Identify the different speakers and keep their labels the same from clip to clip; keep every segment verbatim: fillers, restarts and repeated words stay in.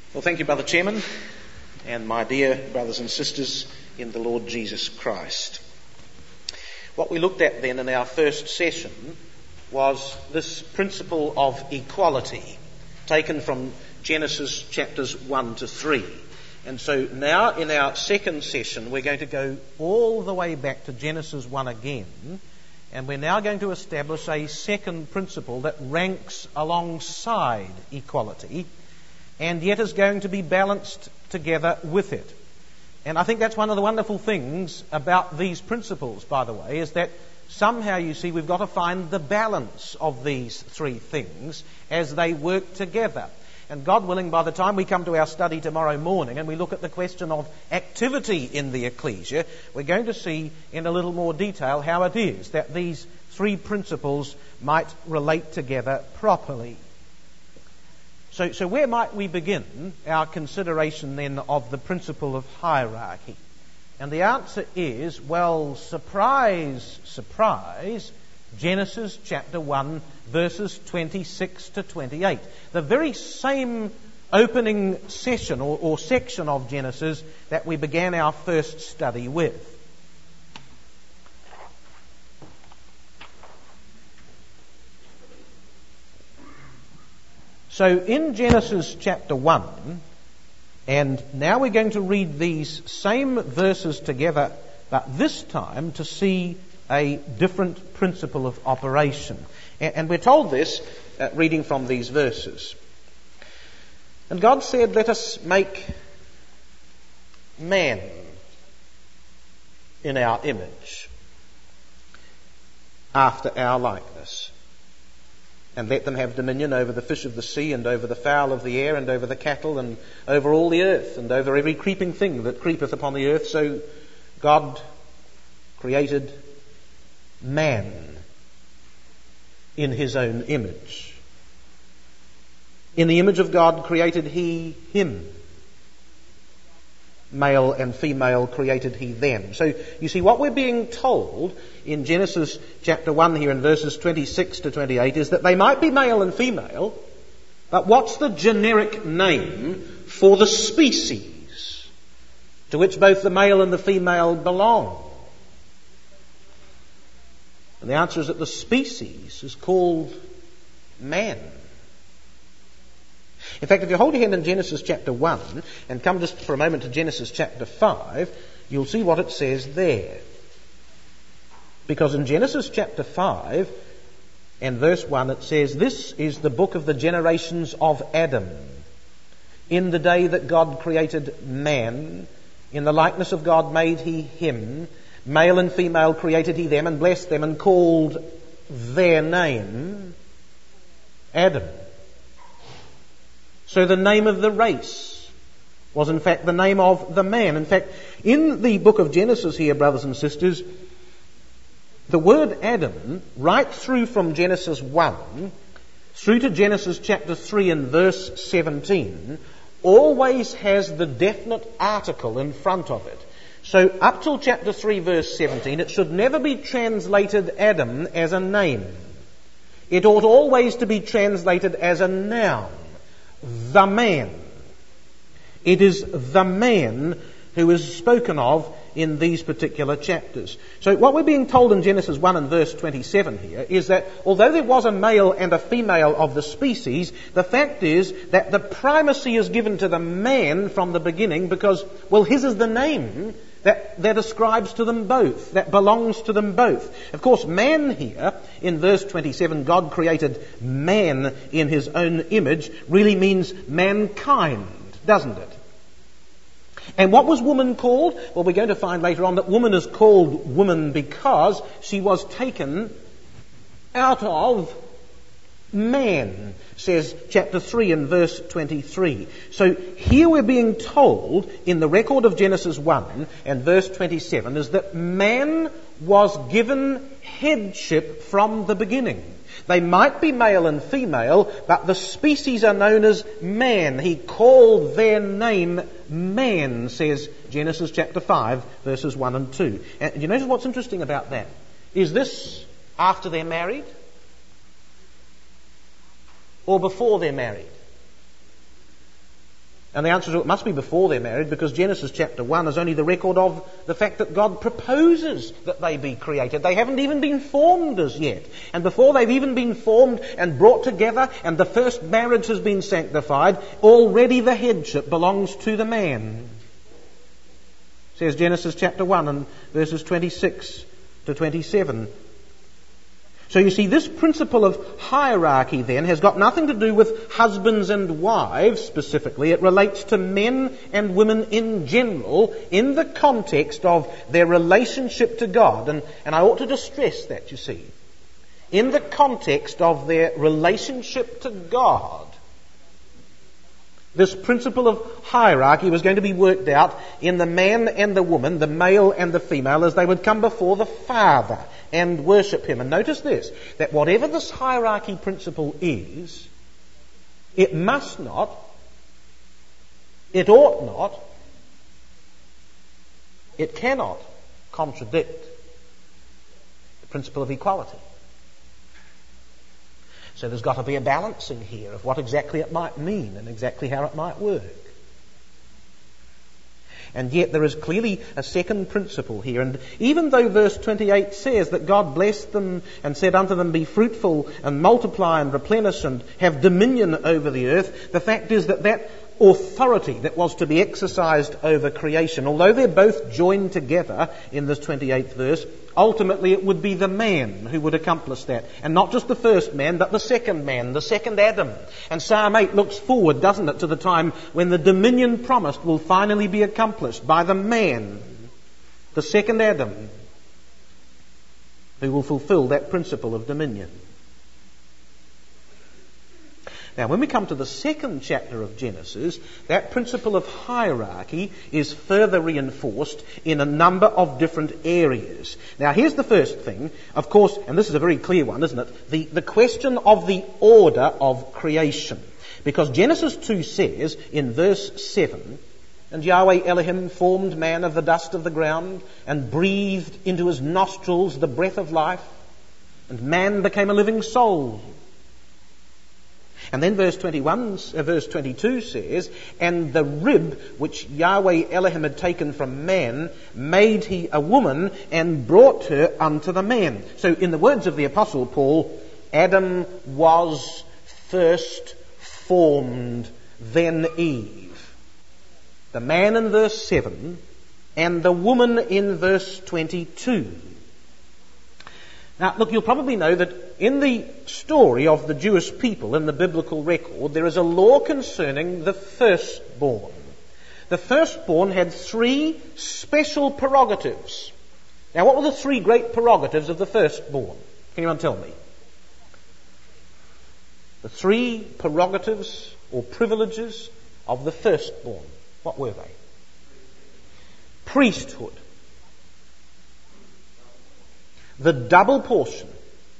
Speaker 1: Well, thank you, Brother Chairman, and my dear brothers and sisters in the Lord Jesus Christ. What we looked at then in our first session was this principle of equality, taken from Genesis chapters one to three. And so now in our second session we're going to go all the way back to Genesis one again, and we're now going to establish a second principle that ranks alongside equality and yet is going to be balanced together with it. And I think that's one of the wonderful things about these principles, by the way, is that somehow, you see, we've got to find the balance of these three things as they work together. And God willing, by the time we come to our study tomorrow morning and we look at the question of activity in the ecclesia, we're going to see in a little more detail how it is that these three principles might relate together properly. So, so where might we begin our consideration then of the principle of hierarchy? And the answer is, well, surprise, surprise, Genesis chapter one, verses twenty-six to twenty-eight. The very same opening session or, or section of Genesis that we began our first study with. So in Genesis chapter one, and now we're going to read these same verses together, but this time to see a different principle of operation. And we're told this uh, reading from these verses. And God said, "Let us make man in our image, after our likeness. And let them have dominion over the fish of the sea, and over the fowl of the air, and over the cattle, and over all the earth, and over every creeping thing that creepeth upon the earth." So God created man in his own image. In the image of God created he him. Male and female created he them. So you see, what we're being told in Genesis chapter one here in verses twenty-six to twenty-eight is that they might be male and female, but what's the generic name for the species to which both the male and the female belong? And the answer is that the species is called man. In fact, if you hold your hand in Genesis chapter one and come just for a moment to Genesis chapter five, you'll see what it says there. Because in Genesis chapter five and verse one it says, "This is the book of the generations of Adam. In the day that God created man, in the likeness of God made he him. Male and female created he them, and blessed them, and called their name Adam." So the name of the race was in fact the name of the man. In fact, in the book of Genesis here, brothers and sisters, the word Adam, right through from Genesis one through to Genesis chapter three and verse seventeen, always has the definite article in front of it. So up till chapter three verse seventeen, it should never be translated Adam as a name. It ought always to be translated as a noun. The man. It is the man who is spoken of in these particular chapters. So what we're being told in Genesis one and verse twenty-seven here is that although there was a male and a female of the species, the fact is that the primacy is given to the man from the beginning because, well, his is the name that, that ascribes to them both, that belongs to them both. Of course, man here, in verse twenty-seven, God created man in his own image, really means mankind, doesn't it? And what was woman called? Well, we're going to find later on that woman is called woman because she was taken out of man, says chapter three and verse twenty-three. So here we're being told in the record of Genesis one and verse twenty-seven is that man was given headship from the beginning. They might be male and female, but the species are known as man. He called their name man, says Genesis chapter five, verses one and two. And you notice what's interesting about that? Is this after they're married or before they're married? And the answer is it must be before they're married, because Genesis chapter one is only the record of the fact that God proposes that they be created. They haven't even been formed as yet. And before they've even been formed and brought together and the first marriage has been sanctified, already the headship belongs to the man. Says Genesis chapter one and verses twenty-six to twenty-seven. So you see, this principle of hierarchy then has got nothing to do with husbands and wives specifically. It relates to men and women in general in the context of their relationship to God. And, and I ought to just stress that, you see. In the context of their relationship to God, this principle of hierarchy was going to be worked out in the man and the woman, the male and the female, as they would come before the Father and worship Him. And notice this, that whatever this hierarchy principle is, it must not, it ought not, it cannot contradict the principle of equality. So there's got to be a balancing here of what exactly it might mean and exactly how it might work. And yet there is clearly a second principle here. And even though verse twenty-eight says that God blessed them and said unto them, be fruitful and multiply and replenish and have dominion over the earth, the fact is that that authority that was to be exercised over creation, although they're both joined together in this twenty-eighth verse, ultimately it would be the man who would accomplish that. And not just the first man, but the second man, the second Adam. And Psalm eight looks forward, doesn't it, to the time when the dominion promised will finally be accomplished by the man, the second Adam, who will fulfill that principle of dominion. Now, when we come to the second chapter of Genesis, that principle of hierarchy is further reinforced in a number of different areas. Now, here's the first thing, of course, and this is a very clear one, isn't it? The, the question of the order of creation. Because Genesis two says in verse seven, and Yahweh Elohim formed man of the dust of the ground and breathed into his nostrils the breath of life, and man became a living soul. And then verse twenty-one, uh, verse twenty-two says, and the rib which Yahweh Elohim had taken from man made he a woman and brought her unto the man. So in the words of the Apostle Paul, Adam was first formed, then Eve. The man in verse seven and the woman in verse twenty-two. Now, look, you'll probably know that in the story of the Jewish people in the biblical record, there is a law concerning the firstborn. The firstborn had three special prerogatives. Now, what were the three great prerogatives of the firstborn? Can anyone tell me? The three prerogatives or privileges of the firstborn. What were they? Priesthood. The double portion,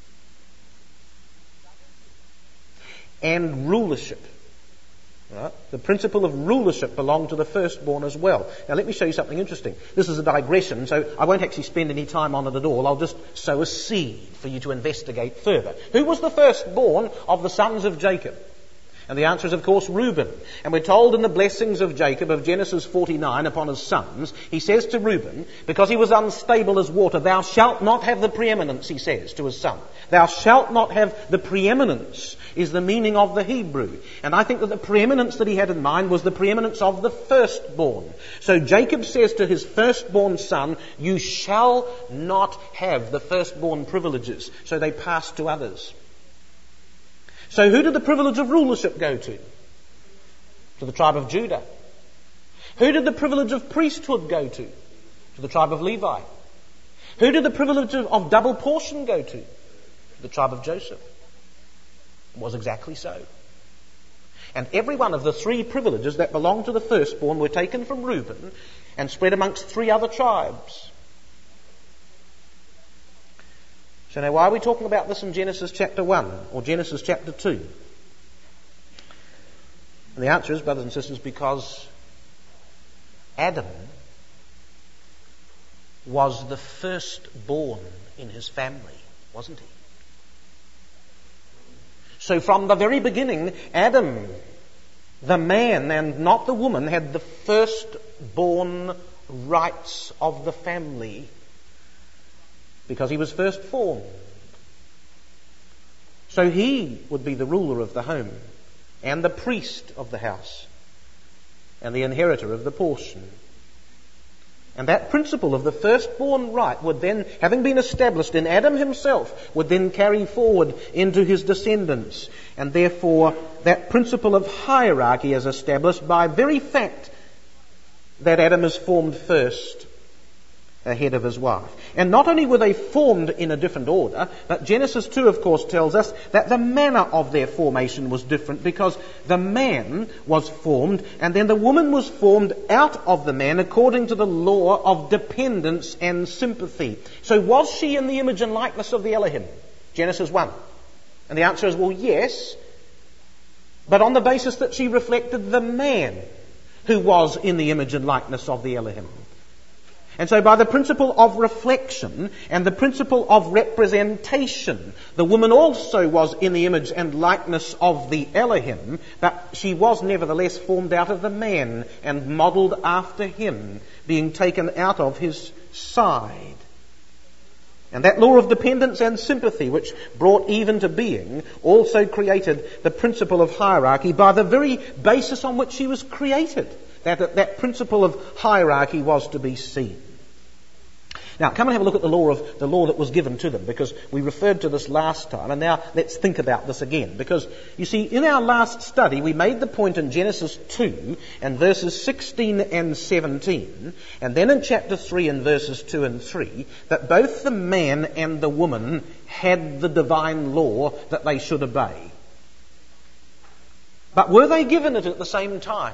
Speaker 1: and rulership. Right? The principle of rulership belonged to the firstborn as well. Now let me show you something interesting. This is a digression, so I won't actually spend any time on it at all. I'll just sow a seed for you to investigate further. Who was the firstborn of the sons of Jacob? And the answer is, of course, Reuben. And we're told in the blessings of Jacob of Genesis forty-nine upon his sons, he says to Reuben, because he was unstable as water, thou shalt not have the preeminence, he says to his son. Thou shalt not have the preeminence is the meaning of the Hebrew. And I think that the preeminence that he had in mind was the preeminence of the firstborn. So Jacob says to his firstborn son, you shall not have the firstborn privileges. So they pass to others. So who did the privilege of rulership go to? To the tribe of Judah. Who did the privilege of priesthood go to? To the tribe of Levi. Who did the privilege of, of double portion go to? To the tribe of Joseph. It was exactly so. And every one of the three privileges that belonged to the firstborn were taken from Reuben and spread amongst three other tribes. So now, why are we talking about this in Genesis chapter one or Genesis chapter two? And the answer is, brothers and sisters, because Adam was the firstborn in his family, wasn't he? So from the very beginning, Adam The man and not the woman had the firstborn rights of the family because he was first formed. So he would be the ruler of the home and the priest of the house and the inheritor of the portion. And that principle of the firstborn right would then, having been established in Adam himself, would then carry forward into his descendants. And therefore, that principle of hierarchy is established by very fact that Adam is formed first ahead of his wife. And not only were they formed in a different order, but Genesis two, of course, tells us that the manner of their formation was different, because the man was formed and then the woman was formed out of the man according to the law of dependence and sympathy. So was she in the image and likeness of the Elohim? Genesis one. And the answer is, well, yes, but on the basis that she reflected the man who was in the image and likeness of the Elohim. And so by the principle of reflection and the principle of representation, the woman also was in the image and likeness of the Elohim, but she was nevertheless formed out of the man and modelled after him, being taken out of his side. And that law of dependence and sympathy, which brought Eve into being, also created the principle of hierarchy by the very basis on which she was created. That, that principle of hierarchy was to be seen. Now, come and have a look at the law of the law that was given to them, because we referred to this last time, and now let's think about this again. Because, you see, in our last study, we made the point in Genesis two and verses sixteen and seventeen, and then in chapter three and verses two and three, that both the man and the woman had the divine law that they should obey. But were they given it at the same time?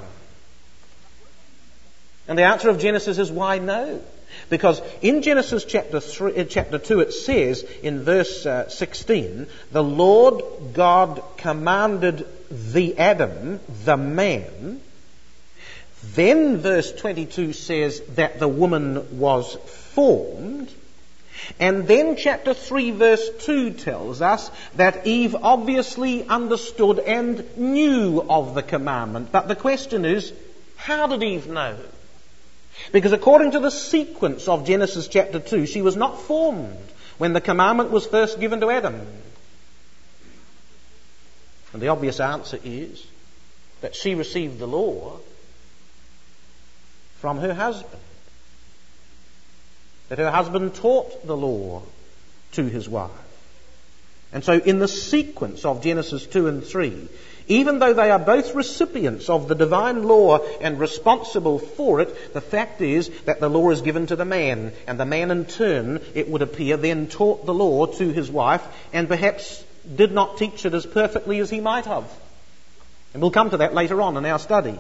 Speaker 1: And the answer of Genesis is, why no? Because in Genesis chapter three, uh, chapter two, it says in verse uh, sixteen, the Lord God commanded the Adam, the man. Then verse twenty-two says that the woman was formed. And then chapter three verse two tells us that Eve obviously understood and knew of the commandment. But the question is, how did Eve know? Because according to the sequence of Genesis chapter two, she was not formed when the commandment was first given to Adam. And the obvious answer is that she received the law from her husband. That her husband taught the law to his wife. And so in the sequence of Genesis two and three, even though they are both recipients of the divine law and responsible for it, the fact is that the law is given to the man, and the man in turn, it would appear, then taught the law to his wife, and perhaps did not teach it as perfectly as he might have. And we'll come to that later on in our studies.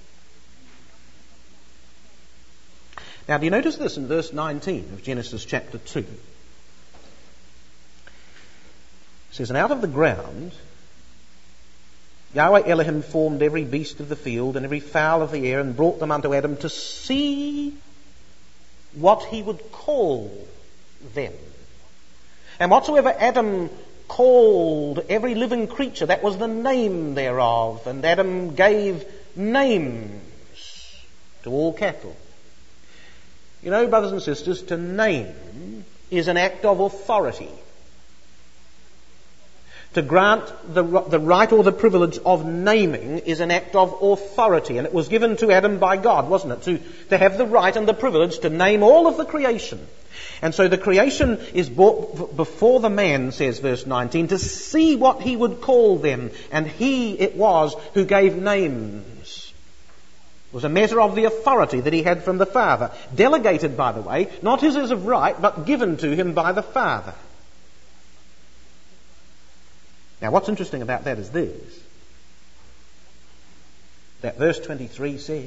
Speaker 1: Now, do you notice this in verse nineteen of Genesis chapter two? It says, and out of the ground Yahweh Elohim formed every beast of the field and every fowl of the air, and brought them unto Adam to see what he would call them. And whatsoever Adam called every living creature, that was the name thereof. And Adam gave names to all cattle. You know, brothers and sisters, to name is an act of authority. To grant the, the right or the privilege of naming is an act of authority. And it was given to Adam by God, wasn't it? To, to have the right and the privilege to name all of the creation. And so the creation is brought before the man, says verse nineteen, to see what he would call them. And he it was who gave names. It was a matter of the authority that he had from the Father. Delegated, by the way, not his as of right, but given to him by the Father. Now, what's interesting about that is this, that verse twenty-three says,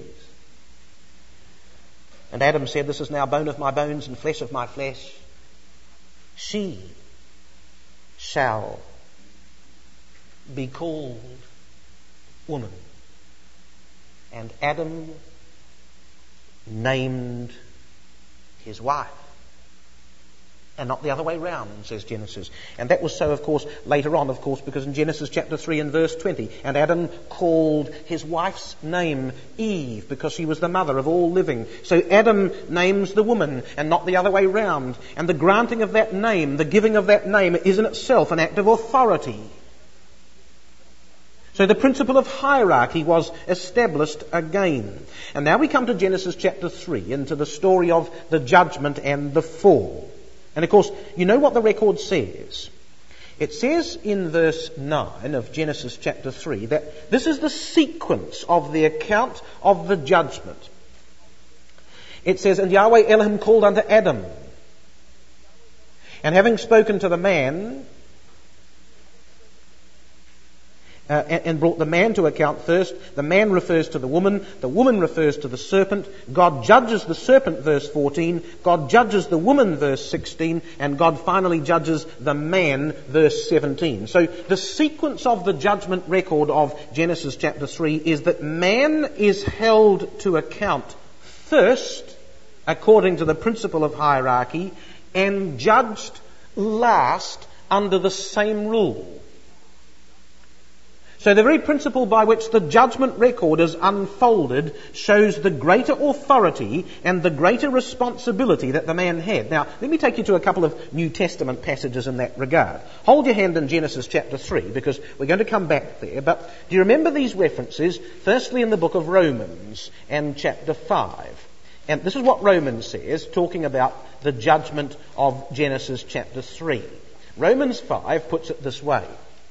Speaker 1: and Adam said, this is now bone of my bones and flesh of my flesh. She shall be called woman. And Adam named his wife. and not the other way round, says Genesis. And that was so, of course, later on, of course, because in Genesis chapter three and verse twenty, and Adam called his wife's name Eve, because she was the mother of all living. So Adam names the woman, and not the other way round. And the granting of that name, the giving of that name, is in itself an act of authority. So the principle of hierarchy was established again. And now we come to Genesis chapter three, into the story of the judgment and the fall. And of course, you know what the record says. It says in verse nine of Genesis chapter three that this is the sequence of the account of the judgment. It says, "And Yahweh Elohim called unto Adam, and having spoken to the man, Uh, and, and brought the man to account first." The man refers to the woman. The woman refers to the serpent. God judges the serpent, verse fourteen. God judges the woman, verse sixteen. And God finally judges the man, verse seventeen. So the sequence of the judgment record of Genesis chapter three is that man is held to account first, according to the principle of hierarchy, and judged last under the same rule. So the very principle by which the judgment record is unfolded shows the greater authority and the greater responsibility that the man had. Now, let me take you to a couple of New Testament passages in that regard. Hold your hand in Genesis chapter three, because we're going to come back there. But do you remember these references? Firstly, in the book of Romans and chapter five. And this is what Romans says, talking about the judgment of Genesis chapter three. Romans five puts it this way.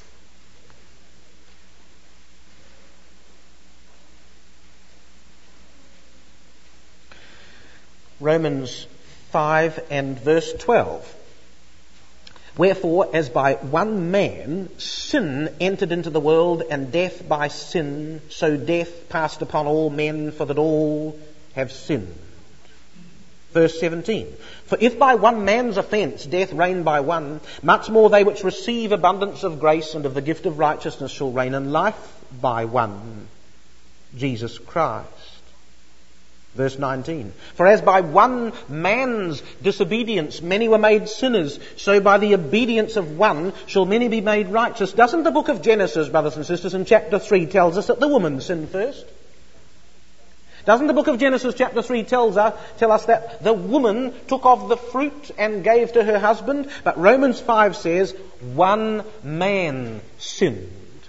Speaker 1: Romans five and verse twelve. "Wherefore, as by one man sin entered into the world, and death by sin, so death passed upon all men, for that all have sinned." Verse seventeen. "For if by one man's offence death reigned by one, much more they which receive abundance of grace and of the gift of righteousness shall reign in life by one, Jesus Christ." Verse nineteen. "For as by one man's disobedience many were made sinners, so by the obedience of one shall many be made righteous." Doesn't the book of Genesis, brothers and sisters, in chapter three tells us that the woman sinned first? Doesn't the book of Genesis chapter three tells us, tell us that the woman took of the fruit and gave to her husband? But Romans five says one man sinned.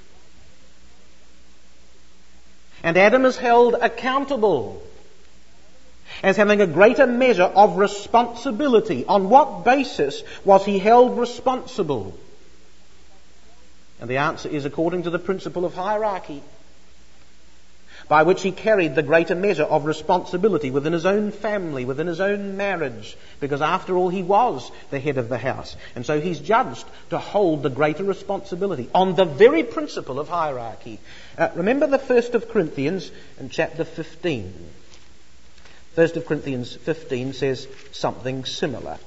Speaker 1: And Adam is held accountable as having a greater measure of responsibility. On what basis was he held responsible? And the answer is according to the principle of hierarchy, by which he carried the greater measure of responsibility within his own family, within his own marriage, because after all he was the head of the house. And so he's judged to hold the greater responsibility on the very principle of hierarchy. Uh, remember the First of Corinthians in chapter fifteen. First of Corinthians fifteen says something similar.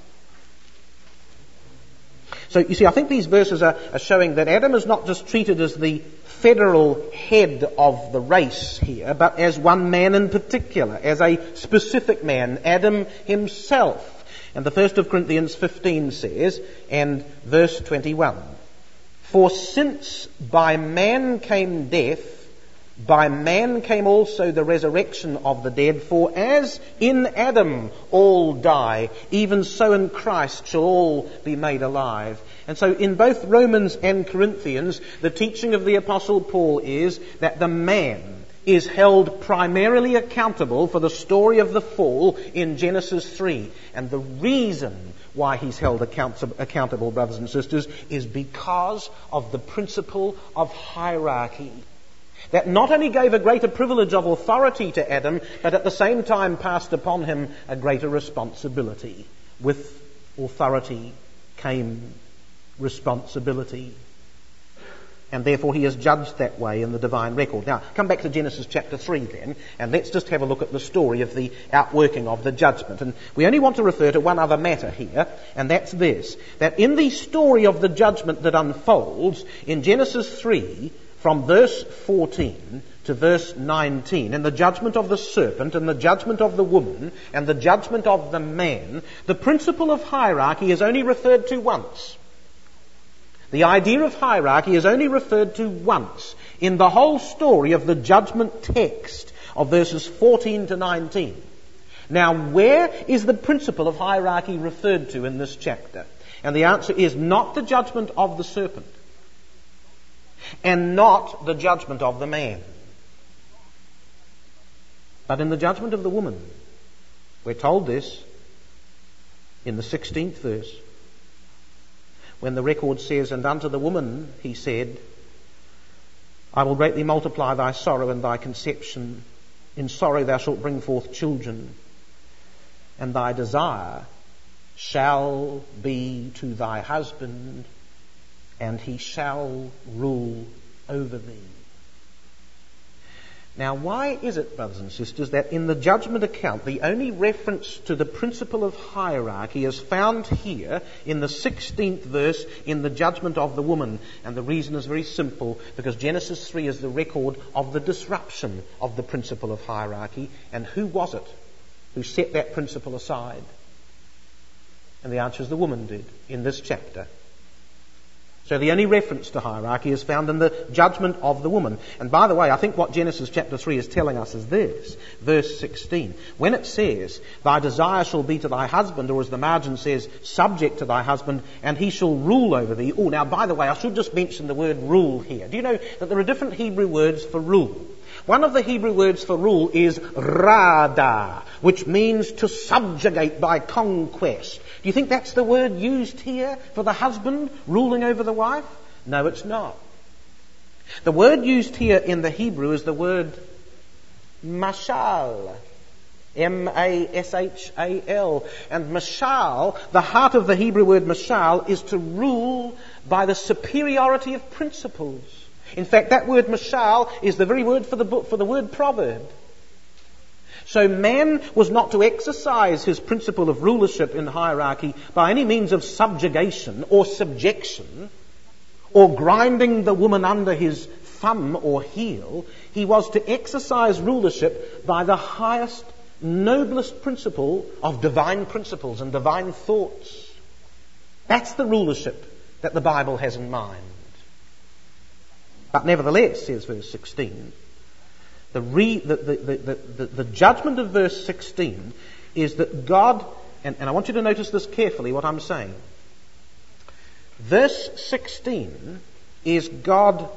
Speaker 1: So you see, I think these verses are, are showing that Adam is not just treated as the federal head of the race here, but as one man in particular, as a specific man, Adam himself. And the First of Corinthians fifteen says, and verse twenty-one, "For since by man came death, by man came also the resurrection of the dead. For as in Adam all die, even so in Christ shall all be made alive." And so in both Romans and Corinthians, the teaching of the Apostle Paul is that the man is held primarily accountable for the story of the fall in Genesis three. And the reason why he's held account- accountable, brothers and sisters, is because of the principle of hierarchy. That not only gave a greater privilege of authority to Adam, but at the same time passed upon him a greater responsibility. With authority came responsibility. And therefore he is judged that way in the divine record. Now, come back to Genesis chapter three then, and let's just have a look at the story of the outworking of the judgment. And we only want to refer to one other matter here, and that's this. That in the story of the judgment that unfolds, in Genesis three, from verse fourteen to verse nineteen, in the judgment of the serpent and the judgment of the woman and the judgment of the man, the principle of hierarchy is only referred to once. The idea of hierarchy is only referred to once in the whole story of the judgment text of verses fourteen to nineteen. Now, where is the principle of hierarchy referred to in this chapter? And the answer is not the judgment of the serpent and not the judgment of the man, but in the judgment of the woman. We're told this in the sixteenth verse, when the record says, "And unto the woman he said, I will greatly multiply thy sorrow and thy conception. In sorrow thou shalt bring forth children, and thy desire shall be to thy husband, and he shall rule over thee." Now, why is it, brothers and sisters, that in the judgment account the only reference to the principle of hierarchy is found here in the sixteenth verse in the judgment of the woman? And the reason is very simple, because Genesis three is the record of the disruption of the principle of hierarchy. And who was it who set that principle aside? And the answer is the woman did in this chapter. So the only reference to hierarchy is found in the judgment of the woman. And by the way, I think what Genesis chapter three is telling us is this, verse sixteen. When it says, "Thy desire shall be to thy husband," or as the margin says, "subject to thy husband, and he shall rule over thee." Oh, now by the way, I should just mention the word rule here. Do you know that there are different Hebrew words for rule? One of the Hebrew words for rule is rada, which means to subjugate by conquest. Do you think that's the word used here for the husband ruling over the wife? No, it's not. The word used here in the Hebrew is the word mashal. M A S H A L. And mashal, the heart of the Hebrew word mashal, is to rule by the superiority of principles. In fact, that word mashal is the very word for the book, for the word proverb. So man was not to exercise his principle of rulership in hierarchy by any means of subjugation or subjection or grinding the woman under his thumb or heel. He was to exercise rulership by the highest, noblest principle of divine principles and divine thoughts. That's the rulership that the Bible has in mind. But nevertheless, says verse sixteen, the, re, the, the, the, the, the judgment of verse sixteen is that God, and, and I want you to notice this carefully, what I'm saying. Verse sixteen is God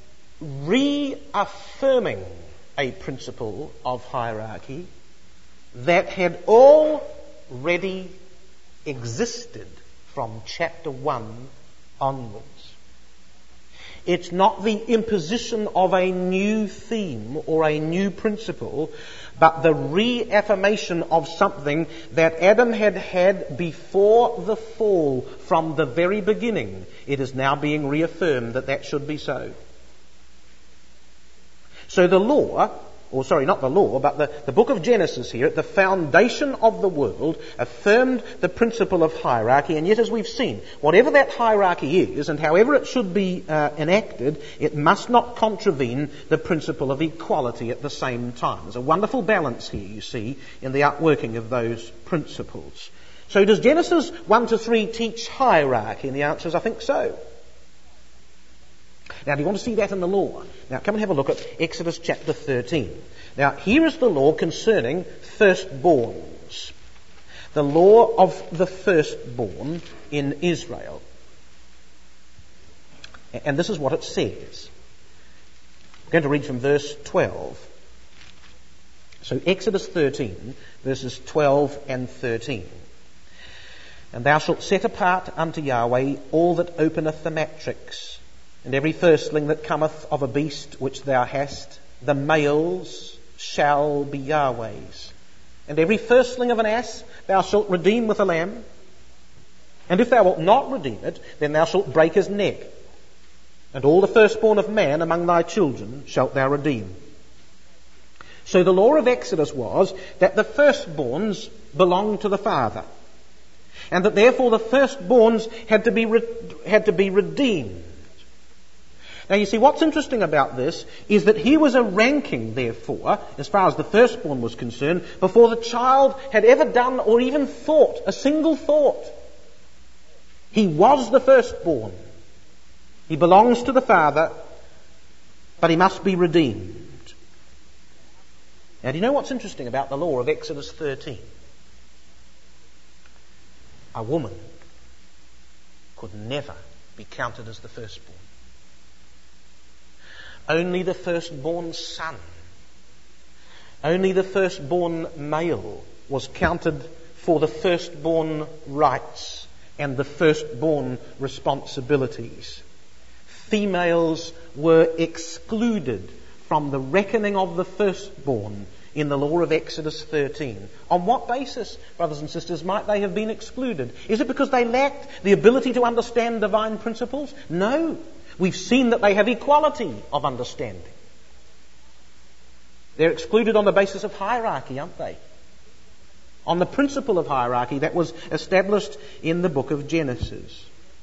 Speaker 1: reaffirming a principle of hierarchy that had already existed from chapter one onwards. It's not the imposition of a new theme or a new principle, but the reaffirmation of something that Adam had had before the fall from the very beginning. It is now being reaffirmed that that should be so. So the law, or sorry, not the law, but the, the book of Genesis here, at the foundation of the world, affirmed the principle of hierarchy. And yet, as we've seen, whatever that hierarchy is and however it should be uh, enacted, it must not contravene the principle of equality at the same time. There's a wonderful balance here, you see, in the outworking of those principles. So does Genesis one to three teach hierarchy? And the answer is, I think so. Now, do you want to see that in the law? Now, come and have a look at Exodus chapter thirteen. Now, here is the law concerning firstborns. The law of the firstborn in Israel. And this is what it says. I'm going to read from verse twelve. So, Exodus thirteen, verses twelve and thirteen. "And thou shalt set apart unto Yahweh all that openeth the matrix, and every firstling that cometh of a beast which thou hast, the males shall be Yahweh's. And every firstling of an ass thou shalt redeem with a lamb. And if thou wilt not redeem it, then thou shalt break his neck. And all the firstborn of man among thy children shalt thou redeem." So the law of Exodus was that the firstborns belonged to the father, and that therefore the firstborns had to be re- had to be redeemed. Now you see, what's interesting about this is that he was a ranking, therefore, as far as the firstborn was concerned, before the child had ever done or even thought, a single thought. He was the firstborn. He belongs to the Father, but he must be redeemed. Now, do you know what's interesting about the law of Exodus thirteen? A woman could never be counted as the firstborn. Only the firstborn son, only the firstborn male was counted for the firstborn rights and the firstborn responsibilities. Females were excluded from the reckoning of the firstborn in the law of Exodus thirteen. On what basis, brothers and sisters, might they have been excluded? Is it because they lacked the ability to understand divine principles? No. We've seen that they have equality of understanding. They're excluded on the basis of hierarchy, aren't they? On the principle of hierarchy that was established in the book of Genesis.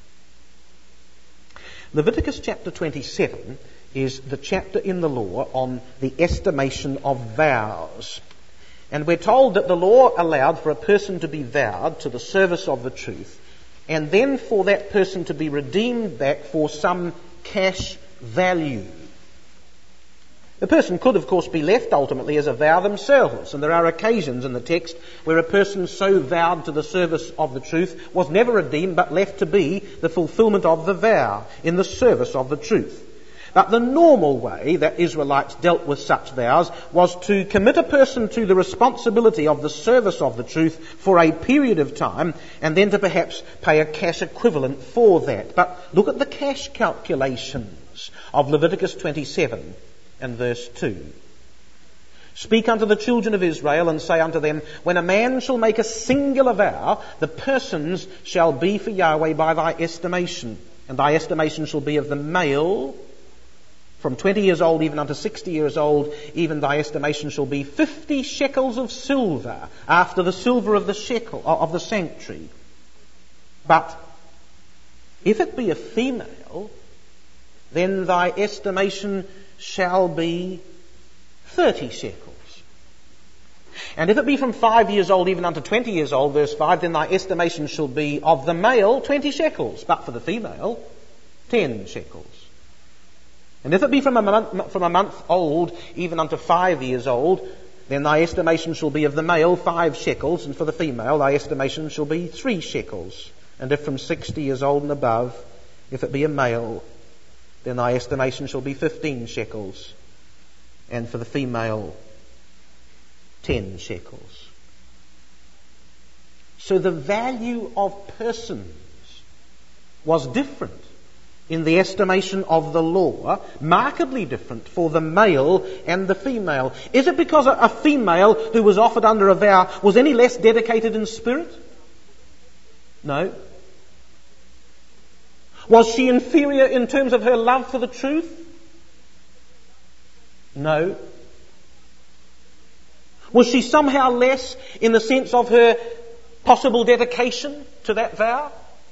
Speaker 1: Leviticus chapter twenty-seven is the chapter in the law on the estimation of vows. And we're told that the law allowed for a person to be vowed to the service of the truth, and then for that person to be redeemed back for some cash value. The person could, of course, be left ultimately as a vow themselves, and there are occasions in the text where a person so vowed to the service of the truth was never redeemed but left to be the fulfillment of the vow in the service of the truth. But the normal way that Israelites dealt with such vows was to commit a person to the responsibility of the service of the truth for a period of time, and then to perhaps pay a cash equivalent for that. But look at the cash calculations of Leviticus twenty-seven and verse two. Speak unto the children of Israel, and say unto them, when a man shall make a singular vow, the persons shall be for Yahweh by thy estimation. And thy estimation shall be of the male from twenty years old even unto sixty years old, even thy estimation shall be fifty shekels of silver, after the silver of the shekel of the sanctuary. But if it be a female, then thy estimation shall be thirty shekels. And if it be from five years old even unto twenty years old, verse five, then thy estimation shall be of the male twenty shekels, but for the female ten shekels. And if it be from a month, from a month old even unto five years old, then thy estimation shall be of the male five shekels, and for the female thy estimation shall be three shekels. And if from sixty years old and above, if it be a male, then thy estimation shall be fifteen shekels, and for the female ten shekels. So the value of persons was different in the estimation of the law, markedly different for the male and the female. Is it because a female who was offered under a vow was any less dedicated in spirit? No. Was she inferior in terms of her love for the truth? No. Was she somehow less in the sense of her possible dedication to that vow?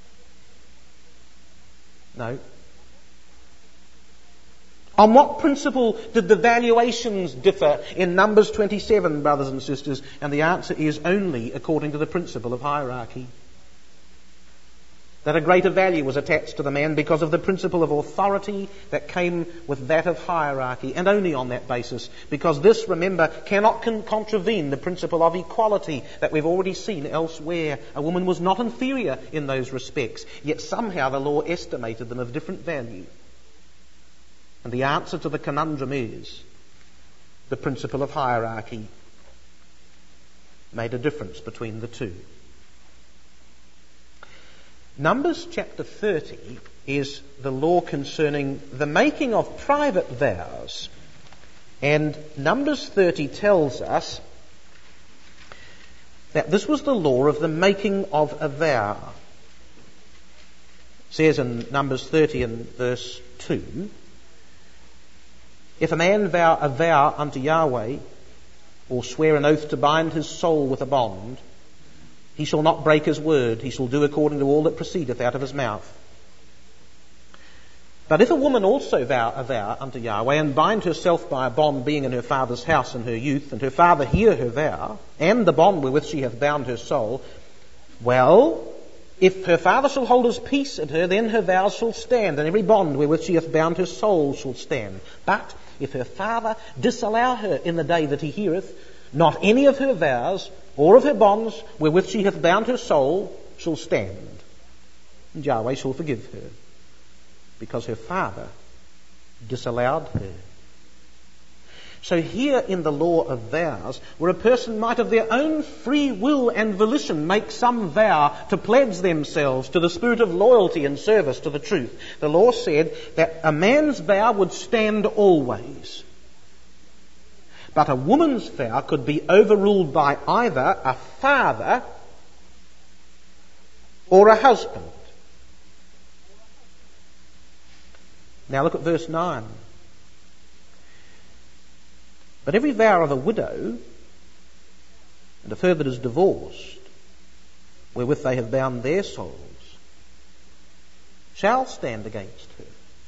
Speaker 1: No. On what principle did the valuations differ in Numbers twenty-seven, brothers and sisters? And the answer is only according to the principle of hierarchy. That a greater value was attached to the man because of the principle of authority that came with that of hierarchy, and only on that basis, because this, remember, cannot con- contravene the principle of equality that we've already seen elsewhere. A woman was not inferior in those respects, yet somehow the law estimated them of different value. And the answer to the conundrum is the principle of hierarchy made a difference between the two. Numbers chapter thirty is the law concerning the making of private vows. And Numbers thirty tells us that this was the law of the making of a vow. It says in Numbers thirty and verse two, if a man vow a vow unto Yahweh, or swear an oath to bind his soul with a bond, he shall not break his word. He shall do according to all that proceedeth out of his mouth. But if a woman also vow a vow unto Yahweh, and bind herself by a bond, being in her father's house in her youth, and her father hear her vow, and the bond wherewith she hath bound her soul, well, if her father shall hold his peace at her, then her vows shall stand, and every bond wherewith she hath bound her soul shall stand. But if her father disallow her in the day that he heareth, not any of her vows or of her bonds wherewith she hath bound her soul shall stand. And Yahweh shall forgive her, because her father disallowed her. So here in the law of vows, where a person might of their own free will and volition make some vow to pledge themselves to the spirit of loyalty and service to the truth, the law said that a man's vow would stand always. But a woman's vow could be overruled by either a father or a husband. Now look at verse nine. But every vow of a widow and of her that is divorced, wherewith they have bound their souls, shall stand against her.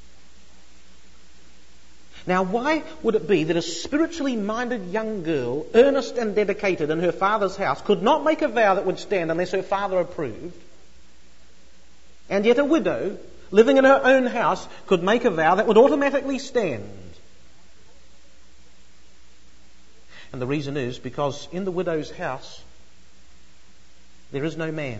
Speaker 1: Now, why would it be that a spiritually minded young girl, earnest and dedicated in her father's house, could not make a vow that would stand unless her father approved, and yet a widow, living in her own house, could make a vow that would automatically stand? And the reason is because in the widow's house there is no man.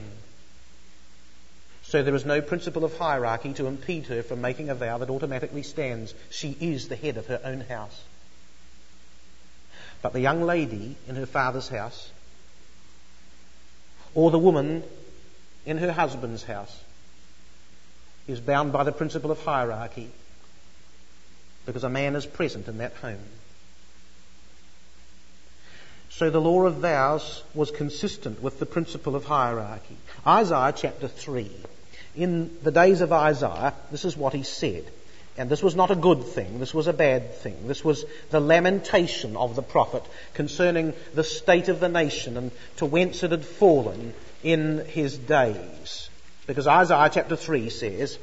Speaker 1: So there is no principle of hierarchy to impede her from making a vow that automatically stands. She is the head of her own house. But the young lady in her father's house, or the woman in her husband's house, is bound by the principle of hierarchy, because a man is present in that home. So the law of vows was consistent with the principle of hierarchy. Isaiah chapter three. In the days of Isaiah, this is what he said. And this was not a good thing. This was a bad thing. This was the lamentation of the prophet concerning the state of the nation and to whence it had fallen in his days. Because Isaiah chapter three says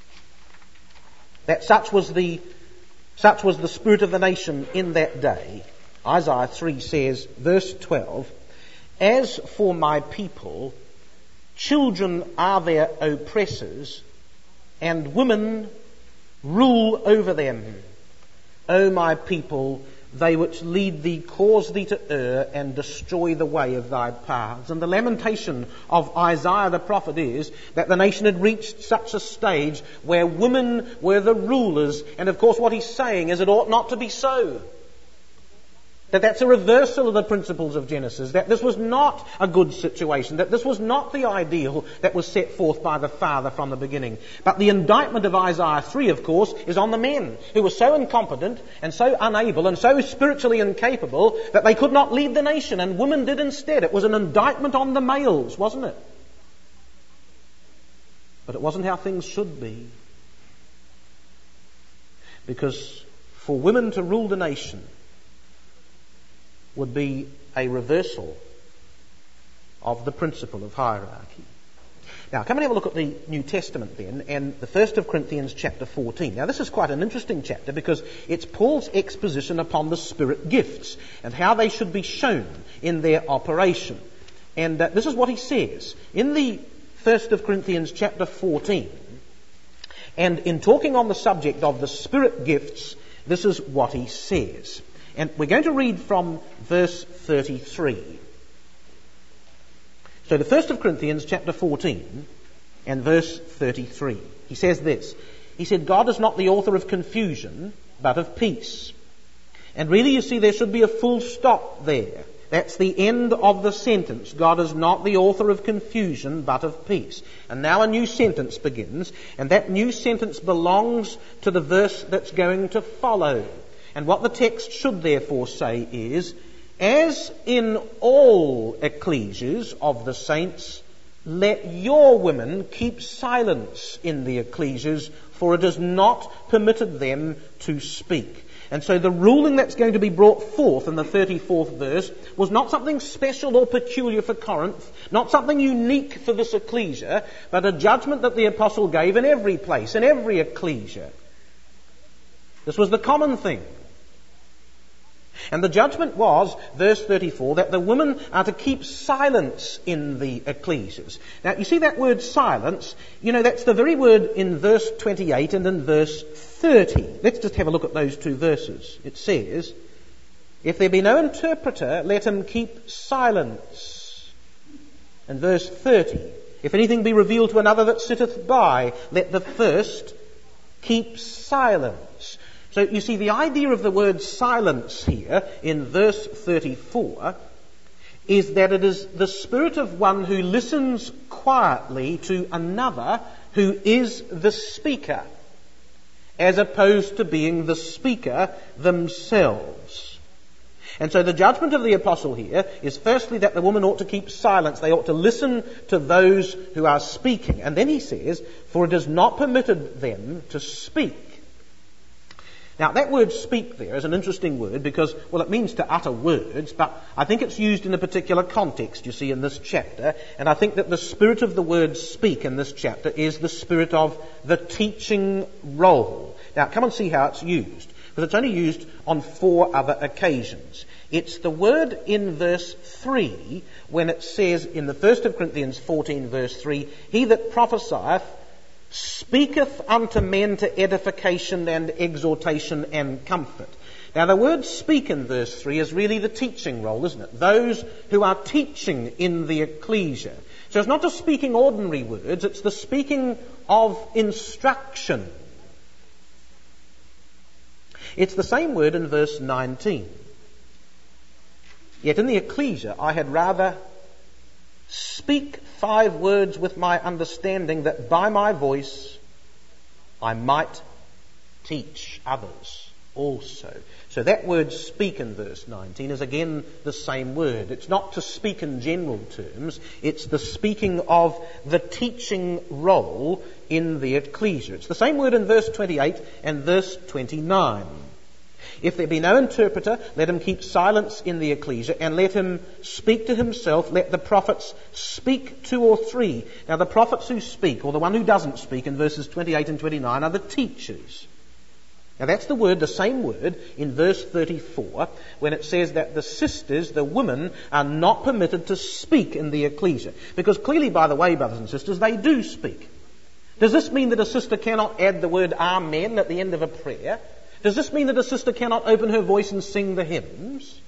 Speaker 1: that such was the, such was the spirit of the nation in that day. Isaiah three says, verse twelve, "As for my people, children are their oppressors, and women rule over them. O my people, they which lead thee cause thee to err and destroy the way of thy paths." And the lamentation of Isaiah the prophet is that the nation had reached such a stage where women were the rulers. And of course what he's saying is it ought not to be so. That that's a reversal of the principles of Genesis, that this was not a good situation, that this was not the ideal that was set forth by the Father from the beginning. But the indictment of Isaiah three, of course, is on the men, who were so incompetent and so unable and so spiritually incapable that they could not lead the nation, and women did instead. It was an indictment on the males, wasn't it? But it wasn't how things should be. Because for women to rule the nation would be a reversal of the principle of hierarchy. Now, come and have a look at the New Testament then, and the first of Corinthians chapter fourteen. Now, this is quite an interesting chapter because it's Paul's exposition upon the Spirit gifts and how they should be shown in their operation. And uh, this is what he says in the first of Corinthians chapter fourteen. And in talking on the subject of the Spirit gifts, this is what he says. And we're going to read from verse thirty-three. So the first of Corinthians chapter fourteen and verse thirty-three. He says this. He said, "God is not the author of confusion, but of peace." And really, you see, there should be a full stop there. That's the end of the sentence. God is not the author of confusion, but of peace. And now a new sentence begins, and that new sentence belongs to the verse that's going to follow. And what the text should therefore say is, "As in all ecclesias of the saints, let your women keep silence in the ecclesias, for it is not permitted them to speak." And so the ruling that's going to be brought forth in the thirty-fourth verse was not something special or peculiar for Corinth, not something unique for this ecclesia, but a judgment that the apostle gave in every place, in every ecclesia. This was the common thing. And the judgment was, verse thirty-four, that the women are to keep silence in the ecclesias. Now, you see that word silence? You know, that's the very word in verse twenty-eight and in verse thirty. Let's just have a look at those two verses. It says, if there be no interpreter, let him keep silence. And verse thirty, if anything be revealed to another that sitteth by, let the first keep silence. So you see, the idea of the word silence here in verse thirty-four is that it is the spirit of one who listens quietly to another who is the speaker, as opposed to being the speaker themselves. And so the judgment of the apostle here is firstly that the woman ought to keep silence. They ought to listen to those who are speaking. And then he says, for it is not permitted them to speak. Now, that word speak there is an interesting word because, well, it means to utter words, but I think it's used in a particular context, you see, in this chapter. And I think that the spirit of the word speak in this chapter is the spirit of the teaching role. Now, come and see how it's used, because it's only used on four other occasions. It's the word in verse three when it says in the First of Corinthians fourteen, verse three, he that prophesieth speaketh unto men to edification and exhortation and comfort. Now, the word speak in verse three is really the teaching role, isn't it? Those who are teaching in the ecclesia. So it's not just speaking ordinary words, it's the speaking of instruction. It's the same word in verse nineteen. Yet in the ecclesia I had rather speak five words with my understanding, that by my voice I might teach others also. So that word speak in verse nineteen is again the same word. It's not to speak in general terms. It's the speaking of the teaching role in the ecclesia. It's the same word in verse twenty-eight and verse twenty-nine. If there be no interpreter, let him keep silence in the ecclesia, and let him speak to himself. Let the prophets speak two or three. Now, the prophets who speak, or the one who doesn't speak in verses twenty-eight and twenty-nine, are the teachers. Now, that's the word, the same word, in verse thirty-four, when it says that the sisters, the women, are not permitted to speak in the ecclesia. Because clearly, by the way, brothers and sisters, they do speak. Does this mean that a sister cannot add the word amen at the end of a prayer? Does this mean that a sister cannot open her voice and sing the hymns?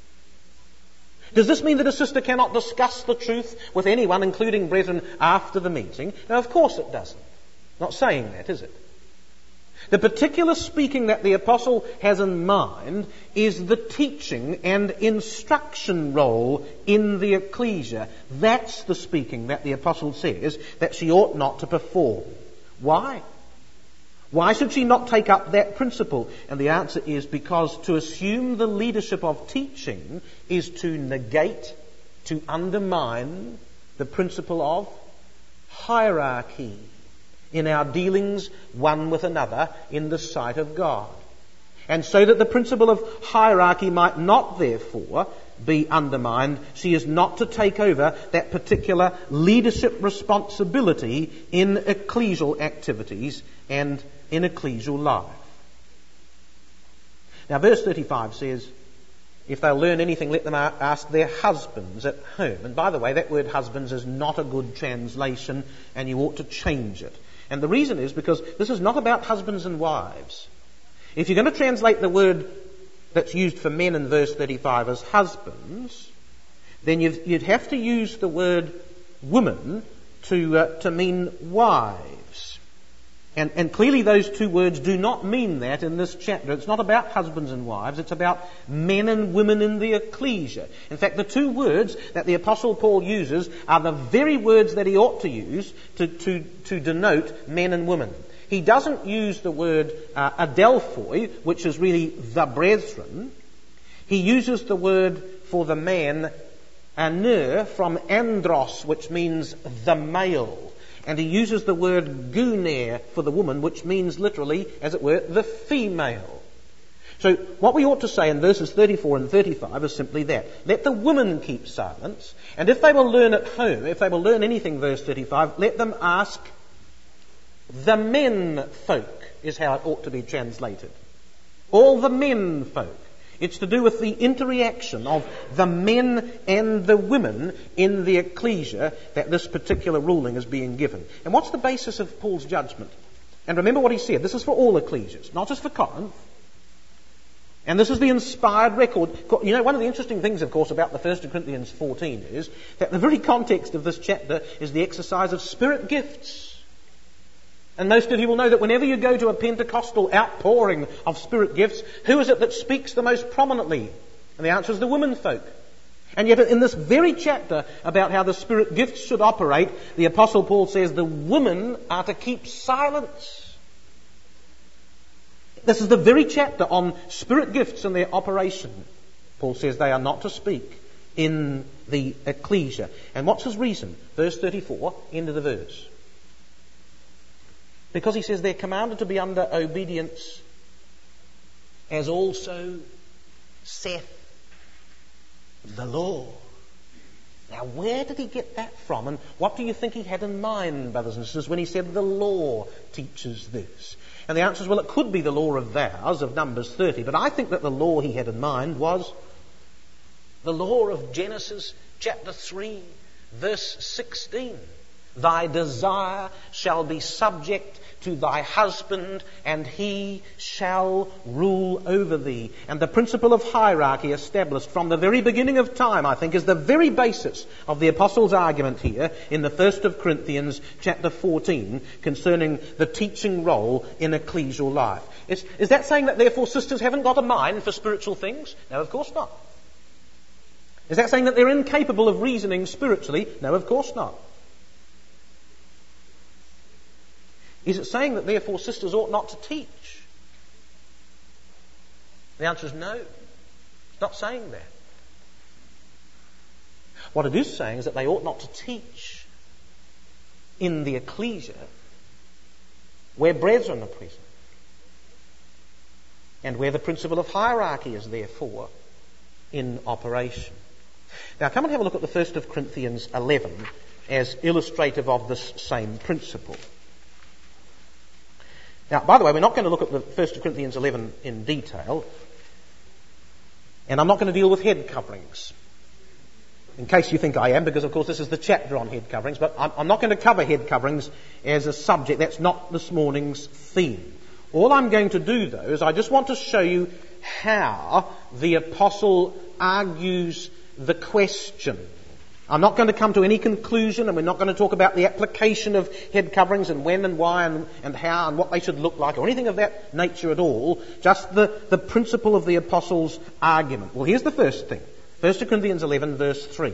Speaker 1: Does this mean that a sister cannot discuss the truth with anyone, including brethren, after the meeting? No, of course it doesn't. Not saying that, is it? The particular speaking that the apostle has in mind is the teaching and instruction role in the ecclesia. That's the speaking that the apostle says that she ought not to perform. Why? Why should she not take up that principle? And the answer is because to assume the leadership of teaching is to negate, to undermine the principle of hierarchy in our dealings one with another in the sight of God. And so that the principle of hierarchy might not therefore be undermined, she is not to take over that particular leadership responsibility in ecclesial activities and in ecclesial life. Now, verse thirty-five says, if they'll learn anything, let them ask their husbands at home. And by the way, that word husbands is not a good translation, and you ought to change it. And the reason is because this is not about husbands and wives. If you're going to translate the word that's used for men in verse thirty-five as husbands, then you'd, you'd have to use the word women to uh, to mean wives. And, and clearly those two words do not mean that in this chapter. It's not about husbands and wives. It's about men and women in the ecclesia. In fact, the two words that the Apostle Paul uses are the very words that he ought to use to, to, to denote men and women. He doesn't use the word uh, adelphoi, which is really the brethren. He uses the word for the man aner from andros, which means the male. And he uses the word guner for the woman, which means literally, as it were, the female. So what we ought to say in verses thirty-four and thirty-five is simply that. Let the women keep silence, and if they will learn at home, if they will learn anything, verse thirty-five, let them ask the men folk, is how it ought to be translated. all the men folk. It's to do with the interaction of the men and the women in the ecclesia that this particular ruling is being given. And what's the basis of Paul's judgment? And remember what he said. This is for all ecclesias, not just for Corinth. And this is the inspired record. You know, one of the interesting things, of course, about the First Corinthians fourteen is that the very context of this chapter is the exercise of spirit gifts. And most of you will know that whenever you go to a Pentecostal outpouring of spirit gifts, who is it that speaks the most prominently? And the answer is the women folk. And yet in this very chapter about how the spirit gifts should operate, the Apostle Paul says the women are to keep silence. This is the very chapter on spirit gifts and their operation. Paul says they are not to speak in the ecclesia. And what's his reason? Verse thirty-four, end of the verse. Because he says they're commanded to be under obedience, as also saith the law. Now, where did he get that from? And what do you think he had in mind, brothers and sisters, when he said the law teaches this? And the answer is, well, it could be the law of vows of Numbers thirty, but I think that the law he had in mind was the law of Genesis chapter three, verse sixteen. Thy desire shall be subject to thy husband, and he shall rule over thee. And the principle of hierarchy established from the very beginning of time, I think, is the very basis of the Apostle's argument here in the First of Corinthians chapter fourteen concerning the teaching role in ecclesial life. Is, is that saying that therefore sisters haven't got a mind for spiritual things? No, of course not. Is that saying that they're incapable of reasoning spiritually? No, of course not. Is it saying that therefore sisters ought not to teach? The answer is no. It's not saying that. What it is saying is that they ought not to teach in the ecclesia where brethren are present and where the principle of hierarchy is therefore in operation. Now come and have a look at the First of Corinthians eleven as illustrative of this same principle. Now, by the way, we're not going to look at the First Corinthians eleven in detail, and I'm not going to deal with head coverings, in case you think I am, because of course this is the chapter on head coverings, but I'm, I'm not going to cover head coverings as a subject. That's not this morning's theme. All I'm going to do, though, is I just want to show you how the Apostle argues the question. I'm not going to come to any conclusion, and we're not going to talk about the application of head coverings and when and why and, and how and what they should look like or anything of that nature at all. Just the, the principle of the Apostle's argument. Well, here's the first thing. First Corinthians eleven, verse three.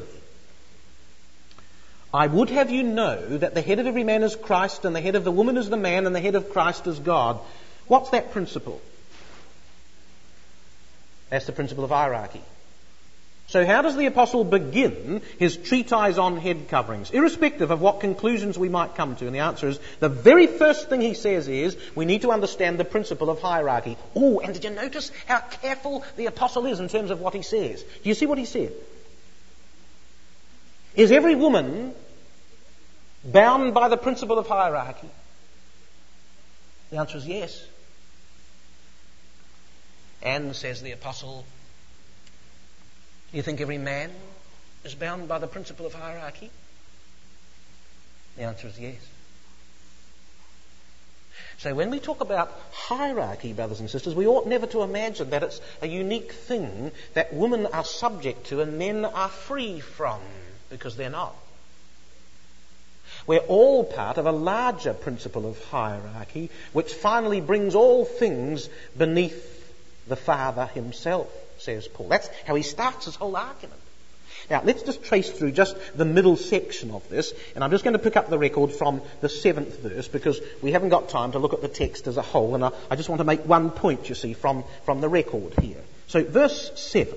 Speaker 1: I would have you know that the head of every man is Christ, and the head of the woman is the man, and the head of Christ is God. What's that principle? That's the principle of hierarchy. So how does the Apostle begin his treatise on head coverings, irrespective of what conclusions we might come to? And the answer is, the very first thing he says is, we need to understand the principle of hierarchy. Oh, and did you notice how careful the Apostle is in terms of what he says? Do you see what he said? Is every woman bound by the principle of hierarchy? The answer is yes. And, says the Apostle, do you think every man is bound by the principle of hierarchy? The answer is yes. So when we talk about hierarchy, brothers and sisters, we ought never to imagine that it's a unique thing that women are subject to and men are free from, because they're not. We're all part of a larger principle of hierarchy, which finally brings all things beneath the Father himself, says Paul. That's how he starts his whole argument. Now, let's just trace through just the middle section of this, and I'm just going to pick up the record from the seventh verse, because we haven't got time to look at the text as a whole, and I, I just want to make one point, you see, from, from the record here. So, verse seven.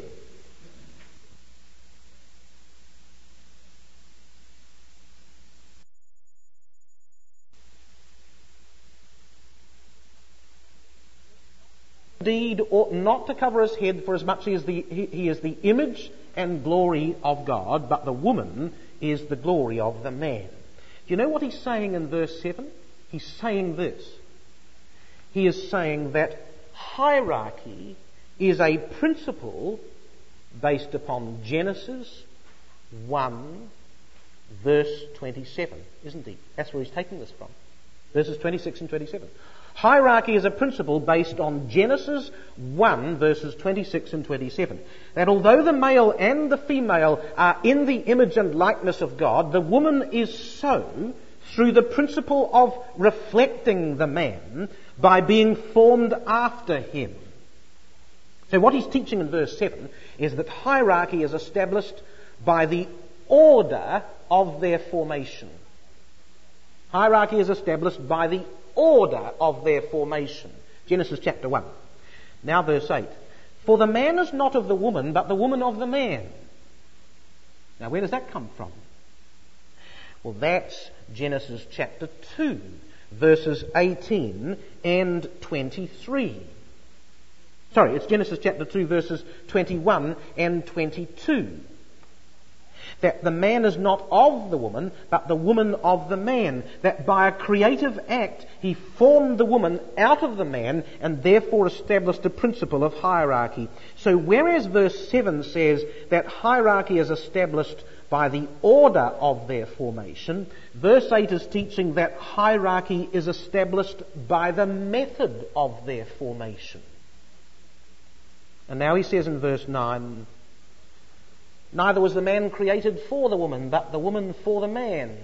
Speaker 1: Indeed ought not to cover his head, for as much as the, he, he is the image and glory of God, but the woman is the glory of the man. Do you know what he's saying in verse seven? He's saying this. He is saying that hierarchy is a principle based upon Genesis one, verse twenty-seven, isn't he? That's where he's taking this from. Verses twenty-six and twenty-seven. Hierarchy is a principle based on Genesis one, verses twenty-six and twenty-seven. That although the male and the female are in the image and likeness of God, the woman is so through the principle of reflecting the man by being formed after him. So what he's teaching in verse seven is that hierarchy is established by the order of their formation. Hierarchy is established by the order of their formation. Genesis chapter one. Now verse eight. For the man is not of the woman, but the woman of the man. Now where does that come from? Well, that's Genesis chapter two, verses eighteen and twenty-three. Sorry, it's Genesis chapter two, verses twenty-one and twenty-two. That the man is not of the woman, but the woman of the man. That by a creative act he formed the woman out of the man and therefore established a principle of hierarchy. So whereas verse seven says that hierarchy is established by the order of their formation, verse eight is teaching that hierarchy is established by the method of their formation. And now he says in verse nine, neither was the man created for the woman, but the woman for the man.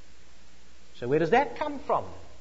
Speaker 1: So where does that come from?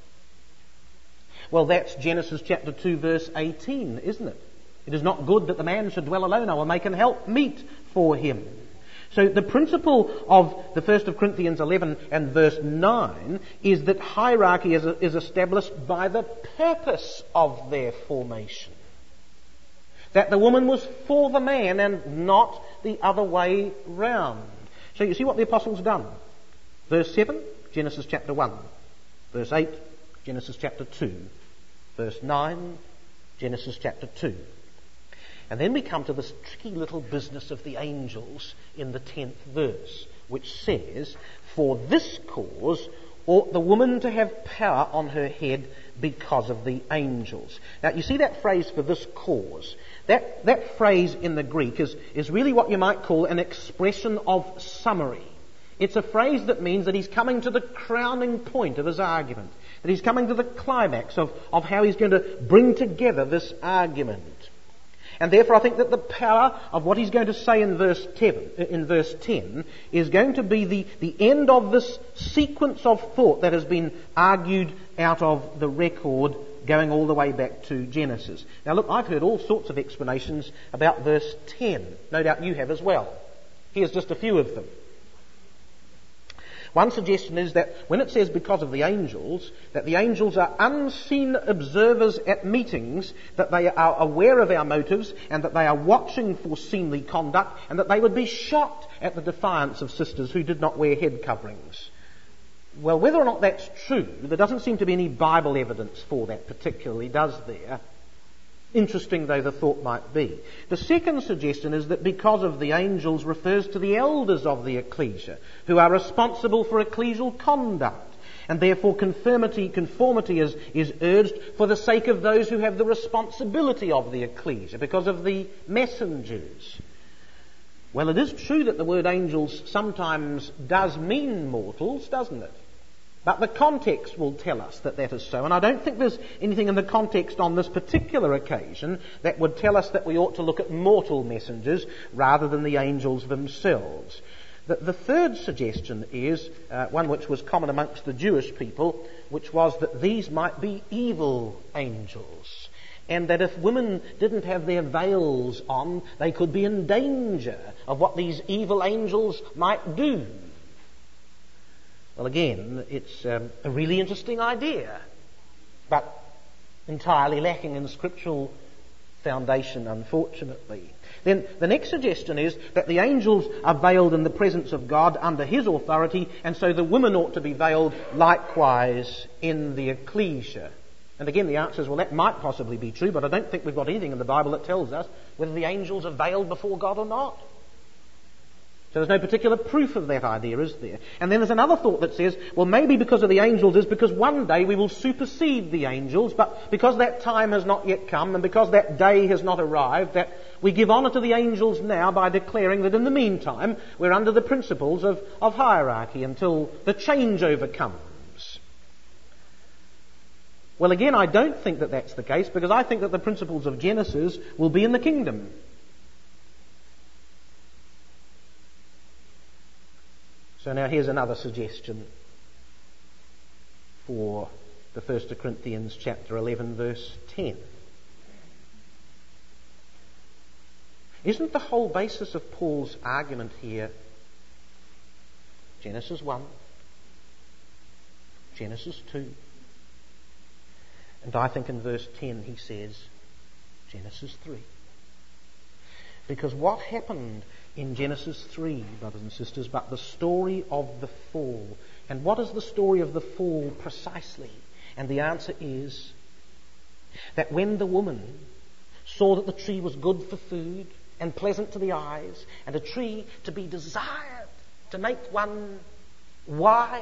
Speaker 1: Well, that's Genesis chapter two, verse eighteen, isn't it? It is not good that the man should dwell alone. I will make an help meet for him. So the principle of the First of Corinthians eleven and verse nine is that hierarchy is, is established by the purpose of their formation. That the woman was for the man and not the other way round. So you see what the apostle's done. Verse seven, Genesis chapter one. Verse eight, Genesis chapter two. Verse nine, Genesis chapter two. And then we come to this tricky little business of the angels in the tenth verse, which says, for this cause ought the woman to have power on her head because of the angels. Now you see that phrase, for this cause. That, that phrase in the Greek is, is really what you might call an expression of summary. It's a phrase that means that he's coming to the crowning point of his argument. That he's coming to the climax of, of how he's going to bring together this argument. And therefore I think that the power of what he's going to say in verse ten, in verse ten is going to be the, the end of this sequence of thought that has been argued out of the record going all the way back to Genesis. Now look, I've heard all sorts of explanations about verse ten. No doubt you have as well. Here's just a few of them. One suggestion is that when it says because of the angels, that the angels are unseen observers at meetings, that they are aware of our motives and that they are watching for seemly conduct, and that they would be shocked at the defiance of sisters who did not wear head coverings. Well, whether or not that's true, there doesn't seem to be any Bible evidence for that particularly, does there? Interesting though the thought might be. The second suggestion is that because of the angels refers to the elders of the ecclesia, who are responsible for ecclesial conduct, and therefore conformity, conformity is, is urged for the sake of those who have the responsibility of the ecclesia, because of the messengers. Well, it is true that the word angels sometimes does mean mortals, doesn't it? But the context will tell us that that is so. And I don't think there's anything in the context on this particular occasion that would tell us that we ought to look at mortal messengers rather than the angels themselves. The, the third suggestion is uh, one which was common amongst the Jewish people, which was that these might be evil angels. And that if women didn't have their veils on, they could be in danger of what these evil angels might do. Well, again, it's um, a really interesting idea, but entirely lacking in scriptural foundation, unfortunately. Then the next suggestion is that the angels are veiled in the presence of God under his authority, and so the women ought to be veiled likewise in the ecclesia. And again, the answer is, well, that might possibly be true, but I don't think we've got anything in the Bible that tells us whether the angels are veiled before God or not. So there's no particular proof of that idea, is there? And then there's another thought that says, well, maybe because of the angels is because one day we will supersede the angels, but because that time has not yet come and because that day has not arrived, that we give honour to the angels now by declaring that in the meantime we're under the principles of, of hierarchy until the changeover comes. Well, again, I don't think that that's the case, because I think that the principles of Genesis will be in the kingdom. So now here's another suggestion for the First Corinthians chapter eleven verse ten. Isn't the whole basis of Paul's argument here Genesis one, Genesis two, and I think in verse ten he says Genesis three. Because what happened in Genesis three, brothers and sisters, but the story of the fall. And what is the story of the fall precisely? And the answer is that when the woman saw that the tree was good for food and pleasant to the eyes, and a tree to be desired, to make one wise.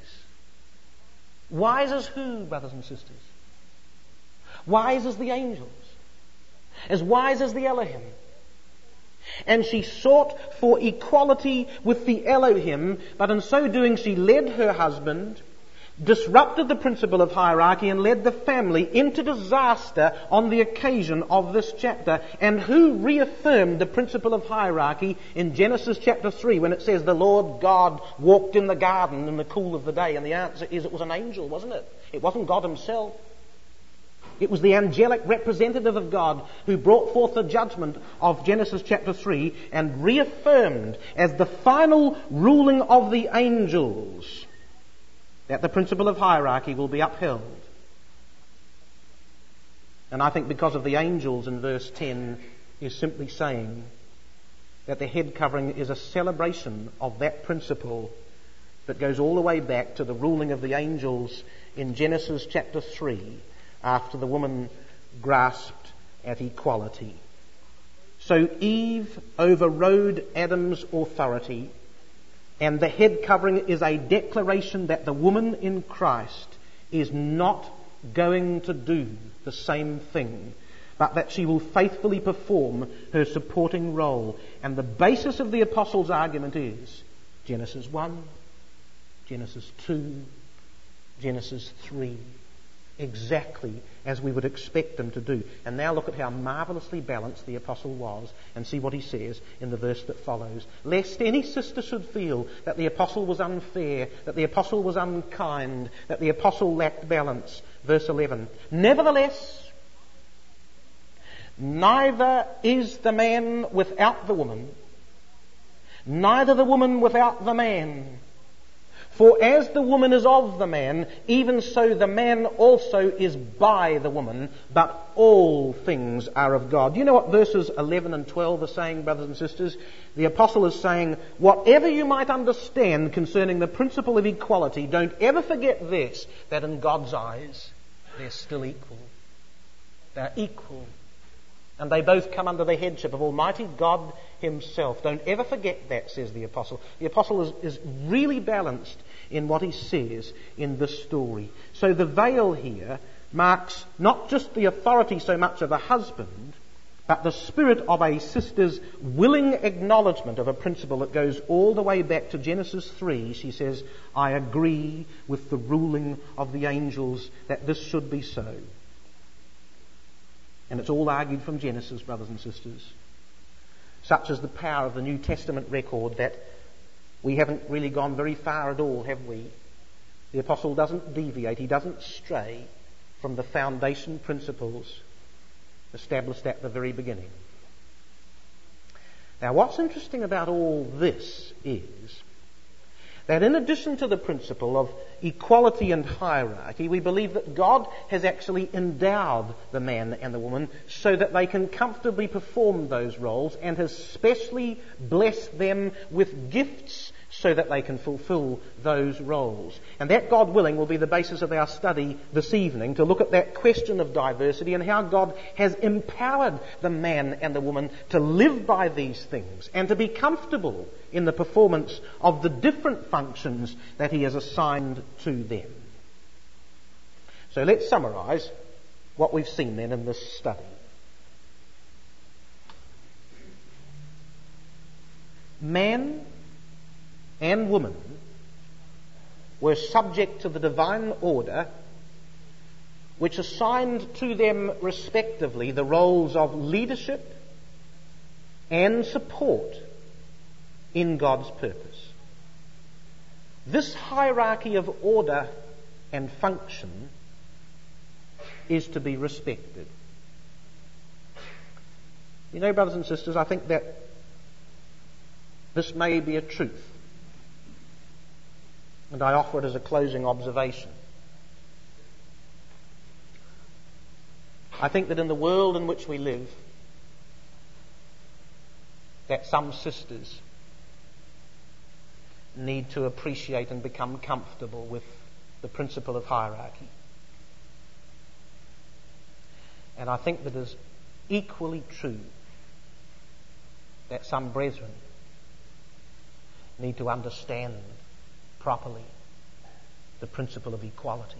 Speaker 1: Wise as who, brothers and sisters? Wise as the angels. As wise as the Elohim. And she sought for equality with the Elohim, but in so doing she led her husband, disrupted the principle of hierarchy, and led the family into disaster on the occasion of this chapter. And who reaffirmed the principle of hierarchy in Genesis chapter three when it says the Lord God walked in the garden in the cool of the day? And the answer is it was an angel, wasn't it? It wasn't God himself. It was the angelic representative of God who brought forth the judgment of Genesis chapter three and reaffirmed as the final ruling of the angels that the principle of hierarchy will be upheld. And I think because of the angels in verse ten is simply saying that the head covering is a celebration of that principle that goes all the way back to the ruling of the angels in Genesis chapter three, after the woman grasped at equality. So Eve overrode Adam's authority, and the head covering is a declaration that the woman in Christ is not going to do the same thing, but that she will faithfully perform her supporting role. And the basis of the apostles' argument is Genesis one, Genesis two, Genesis three. Exactly as we would expect them to do. And now look at how marvellously balanced the apostle was, and see what he says in the verse that follows. Lest any sister should feel that the apostle was unfair, that the apostle was unkind, that the apostle lacked balance. Verse eleven. Nevertheless, neither is the man without the woman, neither the woman without the man. For as the woman is of the man, even so the man also is by the woman, but all things are of God. Do you know what verses eleven and twelve are saying, brothers and sisters? The apostle is saying, whatever you might understand concerning the principle of equality, don't ever forget this, that in God's eyes, they're still equal. They're equal. And they both come under the headship of Almighty God himself. Don't ever forget that, says the apostle. The apostle is, is really balanced in what he says in this story. So the veil here marks not just the authority so much of a husband, but the spirit of a sister's willing acknowledgement of a principle that goes all the way back to Genesis three. She says, I agree with the ruling of the angels that this should be so. And it's all argued from Genesis, brothers and sisters. Such is the power of the New Testament record that we haven't really gone very far at all, have we? The apostle doesn't deviate, he doesn't stray from the foundation principles established at the very beginning. Now, what's interesting about all this is that in addition to the principle of equality and hierarchy, we believe that God has actually endowed the man and the woman so that they can comfortably perform those roles, and has specially blessed them with gifts so that they can fulfill those roles. And that, God willing, will be the basis of our study this evening, to look at that question of diversity and how God has empowered the man and the woman to live by these things and to be comfortable in the performance of the different functions that He has assigned to them. So let's summarise what we've seen then in this study. Man and woman were subject to the divine order which assigned to them respectively the roles of leadership and support in God's purpose. This hierarchy of order and function is to be respected. You know, brothers and sisters, I think that this may be a truth, and I offer it as a closing observation. I think that in the world in which we live, that some sisters need to appreciate and become comfortable with the principle of hierarchy. And I think that it is equally true that some brethren need to understand properly the principle of equality.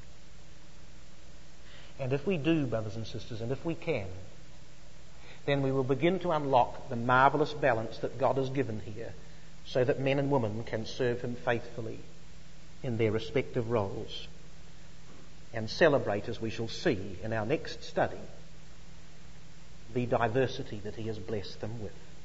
Speaker 1: And if we do, brothers and sisters, and if we can, then we will begin to unlock the marvellous balance that God has given here, so that men and women can serve Him faithfully in their respective roles and celebrate, as we shall see in our next study, the diversity that He has blessed them with.